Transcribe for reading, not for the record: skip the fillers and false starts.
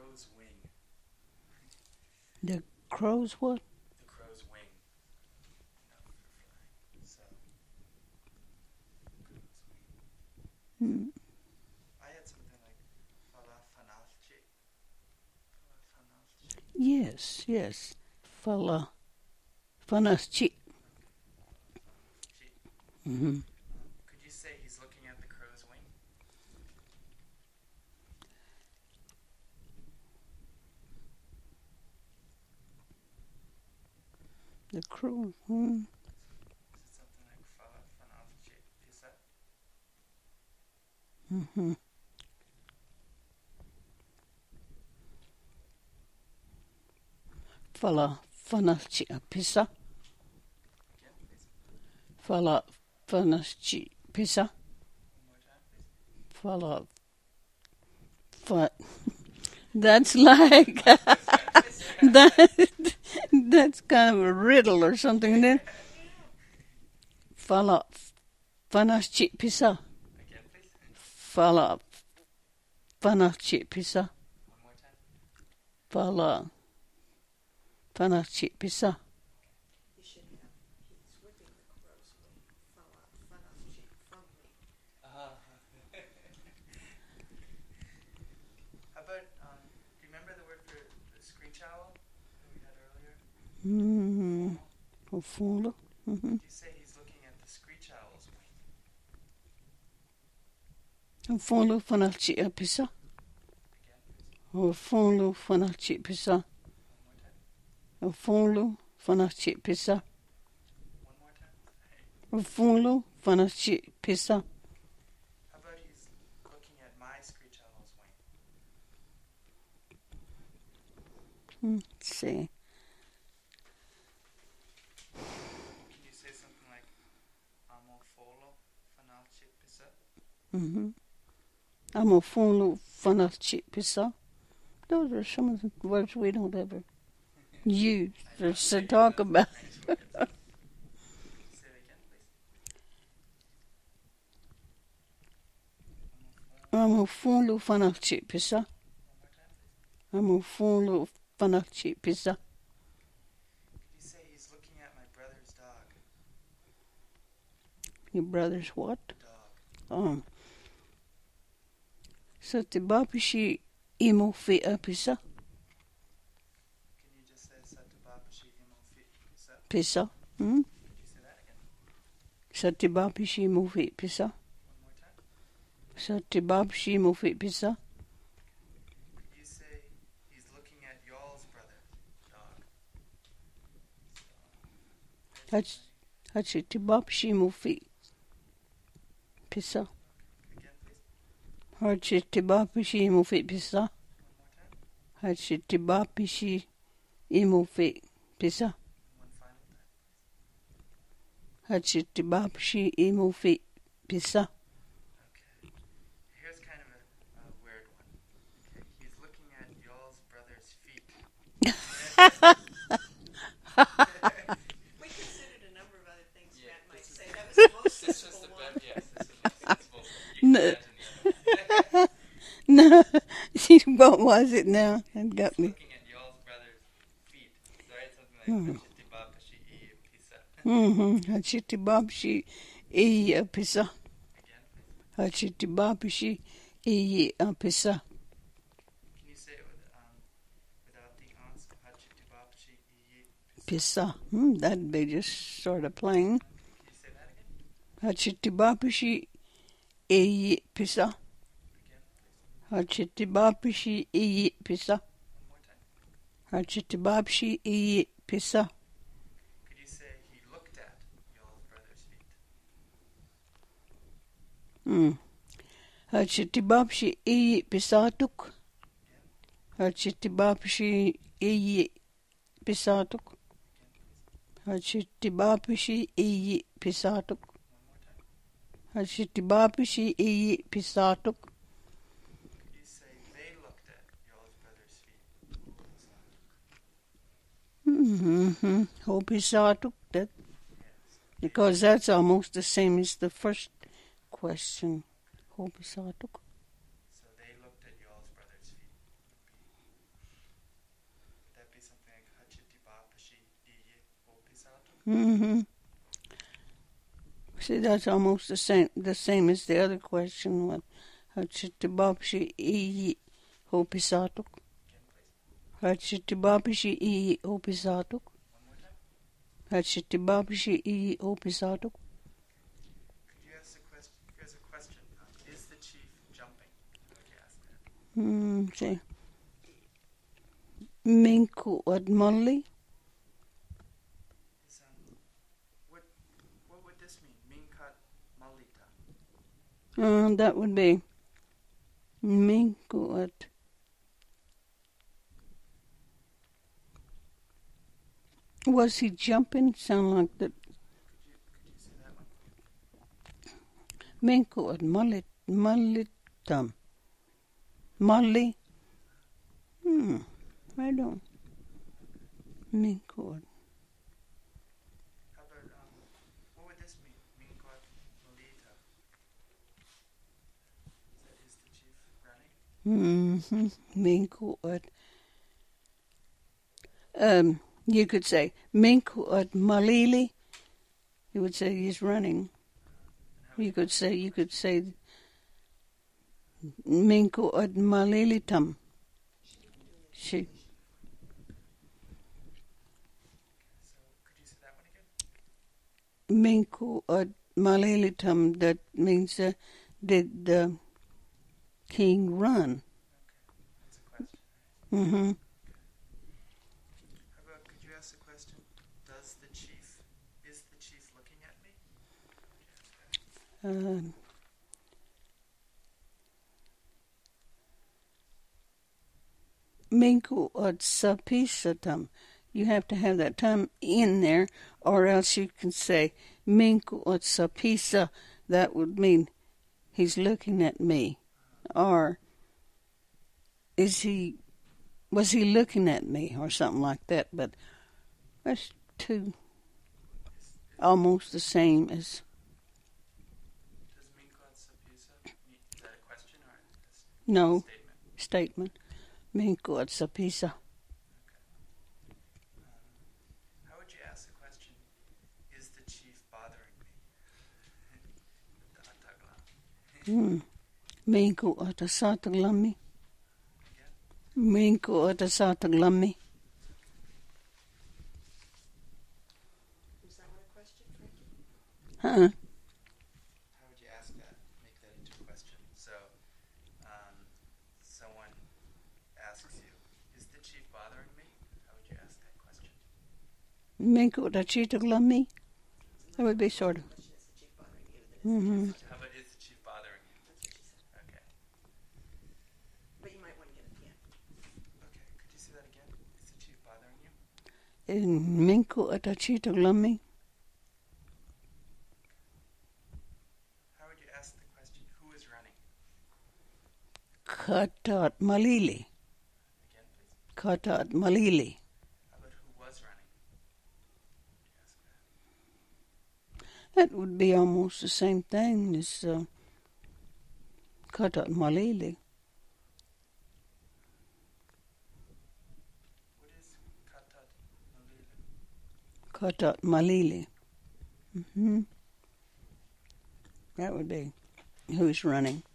crow's wing. The crow's what? The crow's wing. For flying. So, crow's wing. Mm. I had something like falafanalchi. Falafanalchi. Yes, yes. Fanaschi. Falafanalchi. Mm-hmm. Could you say he's looking at the crow's wing? The crow. Is it something like falafanalchi pizza? Mm-hmm. Fanaschi pizza. Again, please. Fanaschi pizza. One more time, please. That's like that's kind of a riddle or something. Then fanaschi pizza. Again, please. Fanaschi pizza. One more time. Fanaschi pizza. You should have. He's whipping the crow's wing. Fanaschi from me. How about, do you remember the word for the screech owl that we had earlier? Mm-hmm. Fundo. Mm-hmm. You say he's looking at the screech owl's wing. Fundo fanaschi pizza. Again, please. Fundo fanaschi pizza. One more time. Fundo fanaschi pizza. One more time. Fundo fanaschi pizza. How about he's looking at my screech owl's wing? Let's see. Can you say something like amofolo fanalchi pizza? Mm-hmm. I'm a fundo fanaschi pizza. Those are some of the words we don't ever use or to talk about. Say it again, please. I'm a fundo fanaschi pizza. One more time, please. I'm a fundo fanaschi pizza. Could you say he's looking at my brother's dog? Your brother's what? Dog. Satibapishi imo fi pizza. Can you just say satababashi imofi pizza? Pizza. Could you say that again? Satibapishi imo fi pizza. One more time. Satibapishi imo fi pizza. Could you say he's looking at y'all's brother, dog? Satibapishi imo fi pizza. Again, please. Satibapishi imo fi pizza. One more time. Satibapishi imo fi pizza. And one final time. Satibapishi imo fi pizza. Okay. Here's kind of a weird one. Okay. He's looking at y'all's brother's feet. We considered a number of other things Matt might say. That was the most This was sensible the one. best. Yes, this was the sensible. You No. can imagine No, what was it now? It got me. looking at y'all's brother's feet. So I had something like satababashi pizza. Satibapishi pizza. Again, please. Satibapishi pizza. Can you say it without the ans? Hachitibabashi Pizza. That'd be just sort of plain. Can you say that again? Hachitibapishi pizza. Again, please. Hachitibapishi pizza. One more time. Hachitibapishi pizza. Could you say he looked at y'all's brother's feet? Hachitibapishi pizzatuk. Hachitibapishi pizzatuk. Hachitibapishi pizzatuk. One more time. Hachitibapishi pizzatuk. Could you say they looked at y'all's brother's feet? Pizzatuk. That Yes. because that's almost the same as the first question. Pizzatuk. So they looked at y'all's brother's feet. Hopisato? See, that's almost the same as the other question. What? Hachitibabshi iyi hopisatuk. Again, please. Hachitibabshi iyi hopisatuk. One more time. Hachitibabshi iyi hopisatuk. Could you ask the question? Here's a question. Is the chief jumping? How would you ask that? See. Minku admali. Is, what would this mean? Minkat malita. That would be Minku at. Was he jumping? Sound like that. Could you say that one? Minku at malitam. Mali. I don't. Minku at. How about, what would this mean? Minkat malita. Is the chief running? Minku at. You could say Minku at Malili. You would say he's running. You could say Minku at Malilitam. She. So, could you say that one again? Minku at Malilitam. That means did the king run? That's a question. Mm-hmm. How about, could you ask the question, is the chief looking at me? Minku at Sapisatam. You have to have that time in there, or else you can say Minku at Sapisa. That would mean he's looking at me, or was he looking at me, or something like that. But that's two almost the same as. Does Minkat sapisa mean, is that a question or a No statement? statement. Minku at Sapisa. How would you ask the question, is the chief bothering me? The Atagla. Minku at Asataglami. Again? Minku at Asataglami. Was that one a question, Frankie? Huh? How would you ask that? Make that into a question. So, someone asks you, is the chief bothering me? How would you ask that question? Minku at Achitaglami. That would be sort of. The question is the chief bothering you. Then How about, is the chief bothering you? that's what she said. Okay. But you might want to get it at the end. Okay, could you say that again? Is the chief bothering you? Minku at Achitaglami. How would you ask the question, who is running? Katat Malili. Again, please. Katat Malili. How about who was running? How would you ask that? That would be almost the same thing as Katat Malili. What is katat malila? Katat Malili. That would be who's running.